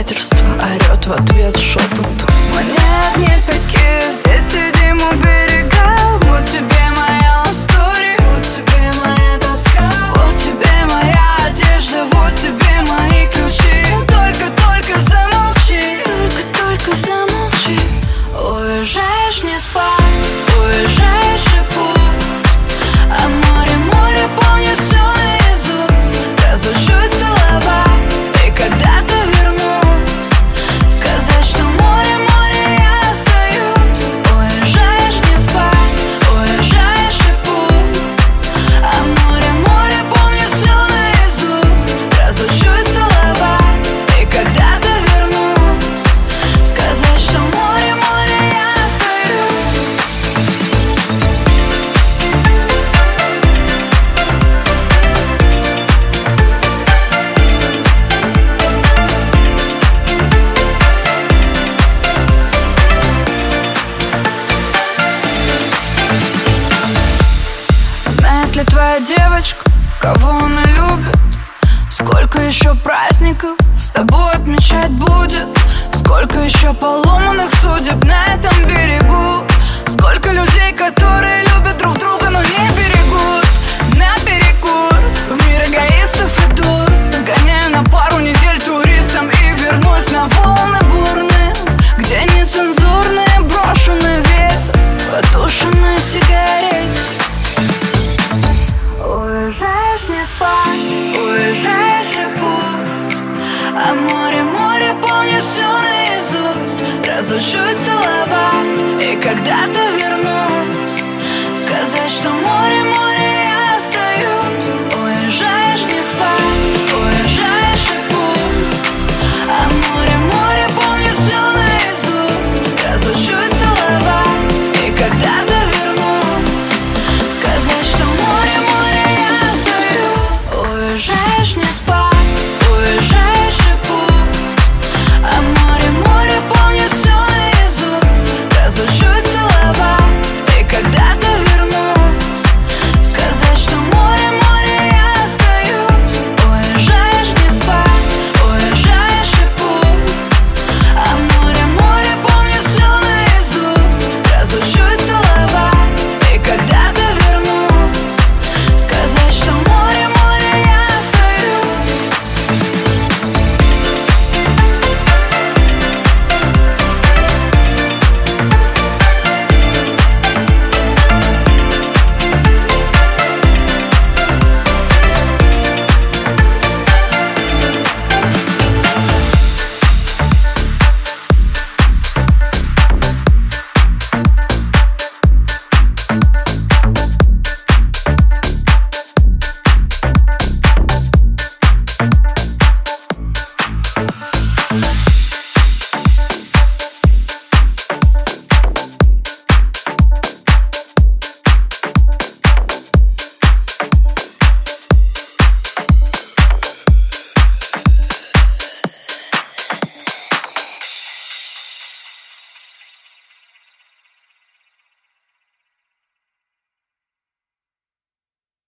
предательство орет в ответ шепотом. Мы не одни такие, здесь сидим у берега. Вот тебе моя лавстори, вот тебе моя тоска, вот тебе моя одежда, вот тебе мои ключи. Только замолчи, только замолчи. Уезжаешь не спать, уезжаешь и пусть, а море помнит все наизусть. Разучусь целовать и когда-то вернусь, сказать, что море, я остаюсь. Уезжаешь не спать, уезжаешь и пусть, а море помнит все наизусть. Разучусь целовать и когда-то вернусь, сказать, что море, я остаюсь. Знает ли твоя девочка, кого она любит? Сколько еще праздников с тобой отмечать будет? Сколько еще поломанных судеб на этом берегу? Сколько людей, которые любят друг друга, но не берегут?